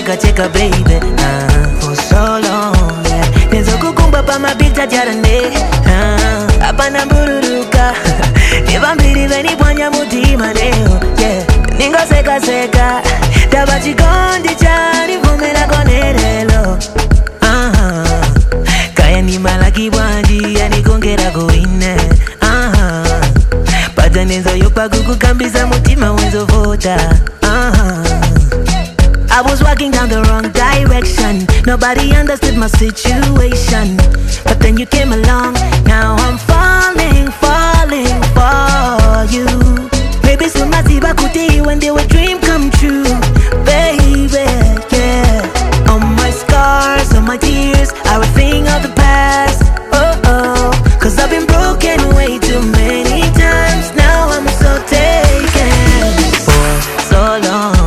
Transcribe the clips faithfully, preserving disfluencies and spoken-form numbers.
cheka cheka baby uh, for so long yeah. Nezo kukumba pa mabita jarane uh, apana bururuka Nivambiri veni pwanya mutima neo yeah. Ningo seka seka Tabachi kondi chani vumela konerelo uh-huh. Kaya ni malaki bwanji ya ni kongera goine uh-huh. Pata nenzo yopa kukukambisa mutima wenzo vota uh-huh. I was walking down the wrong direction. Nobody understood my situation. But then you came along. Now I'm falling, falling for you. Maybe soon I see Bakuti when they were dream come true. Baby, yeah. All my scars, all my tears are a thing of the past. Oh, oh. Cause I've been broken way too many times. Now I'm so taken for so long.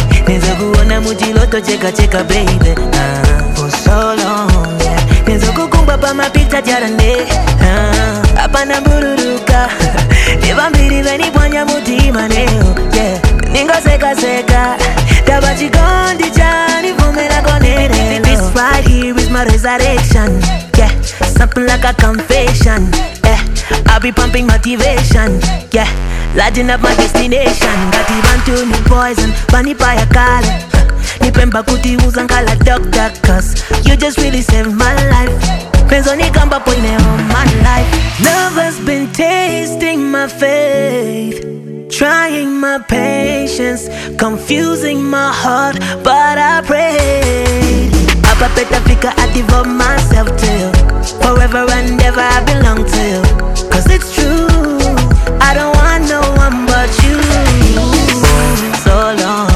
Mujiloto cheka cheka baby uh, for so long yeah. Nezo kukumba pa mapita jarane uh, apana bururuka Nivambiri veni pwanya mutima neo yeah. Ningo seka seka Tabachi kondi chani vumela konerelo. This right here is my resurrection yeah. Something like a confession yeah. I'll be pumping motivation yeah. Lighting up my destination. Gati bantu ni poison Bani pa ya kale Nipemba kuti uzangala doctor cause you just really saved my life. Penzo ni kamba poine on my life. Love has been tasting my faith, trying my patience, confusing my heart, but I prayed. Abba better figure I devote myself till forever and ever I belong to you. Cause it's true, I don't want no one but you. For so long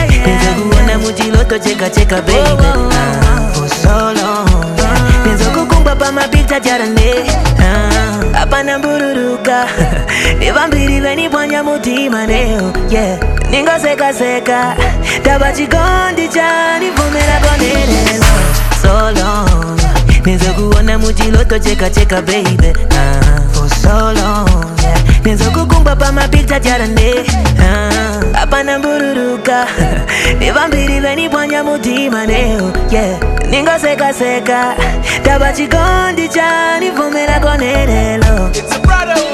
Mujiloto cheka cheka baby uh, for so long yeah. Nezo kukumba pa mapita jarane uh, apana bururuka Nivambiri veni pwanya mutima neo yeah. Ningo seka seka Tabachi kondi chani vumela konerelo so long Nezo kuona mujiloto cheka cheka baby uh, for so long yeah. Nezo kukumba pa mapita jarane uh, apana bururuka Nivambiri veni pwanya mutima neo yeah. Ningo seka seka Tabachi kondi chani vumela konerelo. It's a brother.